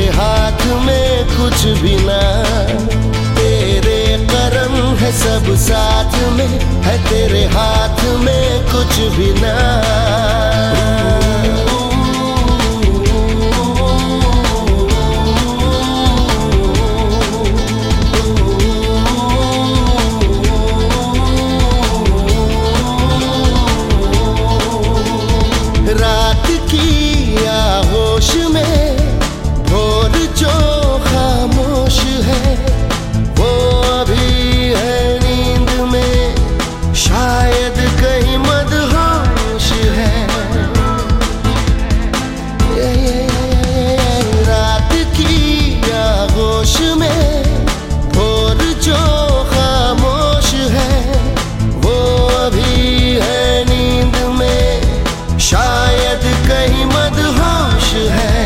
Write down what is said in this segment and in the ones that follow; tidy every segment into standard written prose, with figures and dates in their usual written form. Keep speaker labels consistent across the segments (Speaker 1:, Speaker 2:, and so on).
Speaker 1: तेरे हाथ में कुछ भी ना, तेरे करम है सब साथ में, है तेरे हाथ में कुछ भी ना। रात की आगोश में भोर जो खामोश है, वो अभी है नींद में, शायद कहीं मदहोश है। रात की आगोश में भोर जो खामोश है, वो अभी है नींद में, शायद कहीं मदहोश है।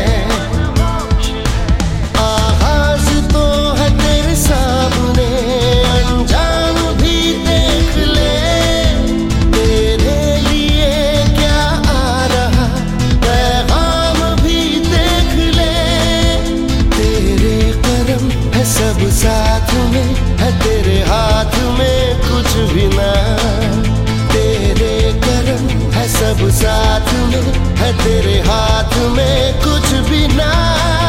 Speaker 1: आगाज तो है तेरे सामने, अंजाम भी देख ले, तेरे लिए क्या आ रहा पैगाम भी देख ले। तेरे करम है सब साथ में, है तेरे हाथ में कुछ भी ना, तेरे करम है सब साथ में, है तेरे हाथ में कुछ भी ना।